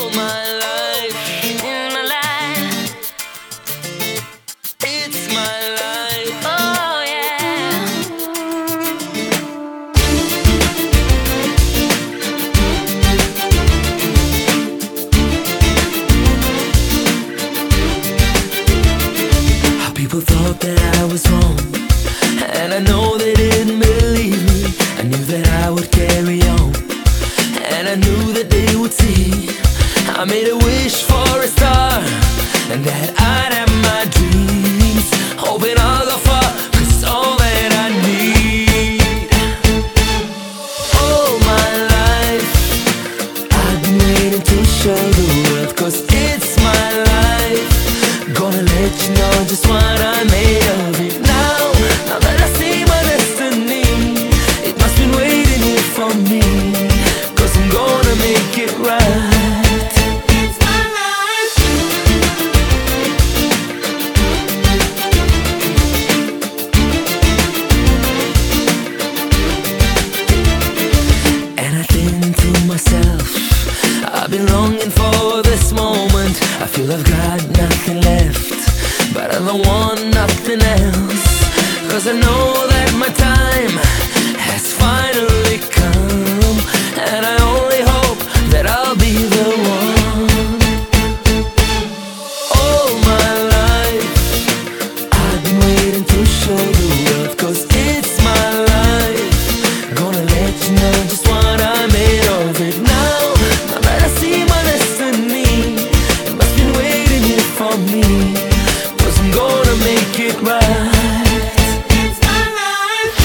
all my life, in my life, it's my life. Oh yeah. How people thought that I was wrong, and I know they didn't believe me. I knew that I would carry on, and I knew that they would see. I made a wish for a star, and that I'd have my dreams. Hoping I'll go far, 'cause it's all that I need. All my life I've been waiting to show the world, 'cause it's my life. Gonna let you know just what I made of it. Now that I see my destiny, it must been waiting here for me, 'cause I'm gonna make it right. It's my life. And I think to myself, I've been longing for this moment. I feel I've got nothing left, but I don't want nothing else, 'cause I know that my time has finally come, and I only hope that I'll be the one. All my life I've been waiting to show the world, 'cause it's my life. Gonna let you know just what I made of it. Now that I see my destiny, it must been waiting here for me, 'cause I'm gonna make it right. It's my life.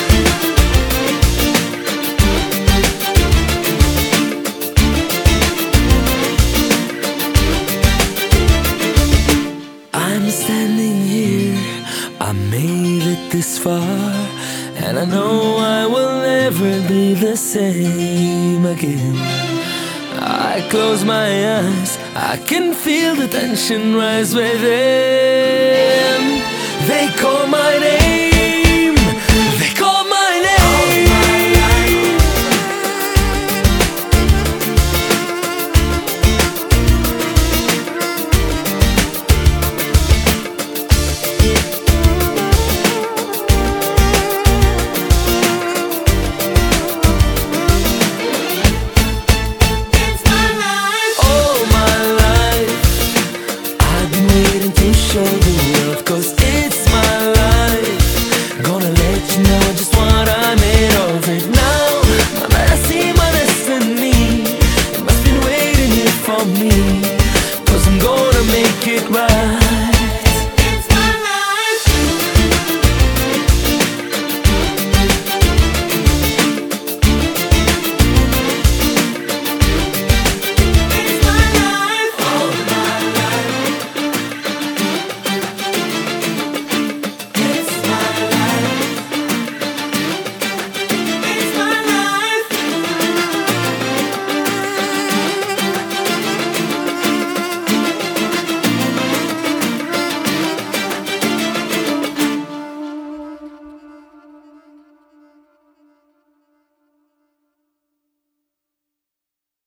I'm standing here, I made it this far, and I know I will never be the same again. I close my eyes, I can feel the tension rise within. They call my name, they call my name. It's my life. All my life I've been waiting to show the world, 'cause it's my life. Gonna let you know just what I made of it. Now that I see my destiny, it must been waiting here for me, 'cause I'm gonna make it right.